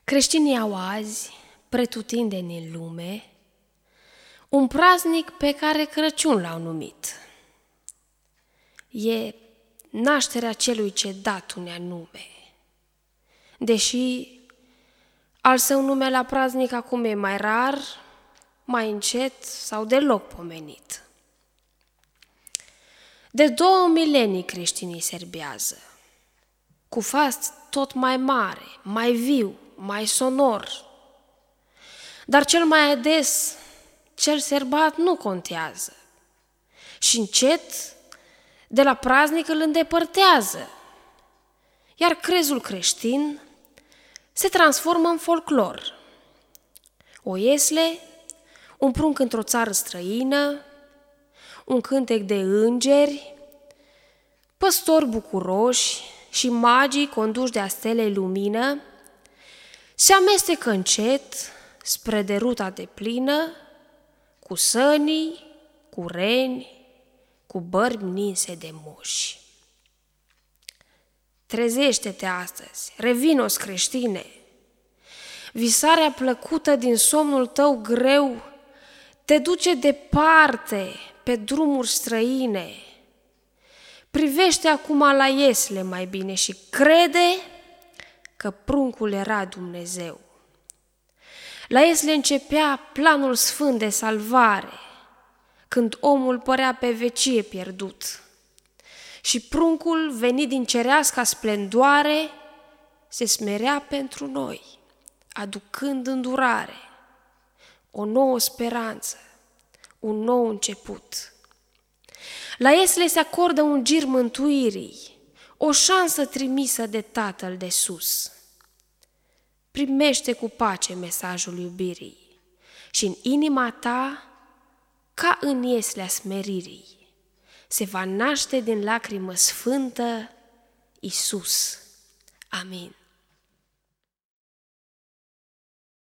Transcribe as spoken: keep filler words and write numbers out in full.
Creștinii au azi, pretutindeni în lume, un praznic pe care Crăciun l-au numit. E nașterea celui ce dat un anume, deși al său nume la praznic acum e mai rar, mai încet sau deloc pomenit. De două milenii creștinii serbează, cu fast tot mai mare, mai viu, mai sonor. Dar cel mai ades, cel serbat nu contează și încet de la praznic îl îndepărtează, iar crezul creștin se transformă în folclor. O iesle, un prunc într-o țară străină, un cântec de îngeri, păstori bucuroși și magii conduși de astelei lumină, se amestecă încet spre deruta deplină, cu sănii, cu reni, cu bărbi ninse de moși. Trezește-te astăzi, revino-s creștine! Visarea plăcută din somnul tău greu te duce departe pe drumuri străine. Privește acum la iesle mai bine și crede că pruncul era Dumnezeu. La iesle începea planul sfânt de salvare, când omul părea pe vecie pierdut. Și pruncul, venit din cereasca splendoare, se smerea pentru noi, aducând îndurare, o nouă speranță, un nou început. La iesle se acordă un gir mântuirii, o șansă trimisă de Tatăl de sus. Primește cu pace mesajul iubirii și în inima ta, ca în ieslea smeririi, se va naște din lacrimă sfântă Iisus. Amin.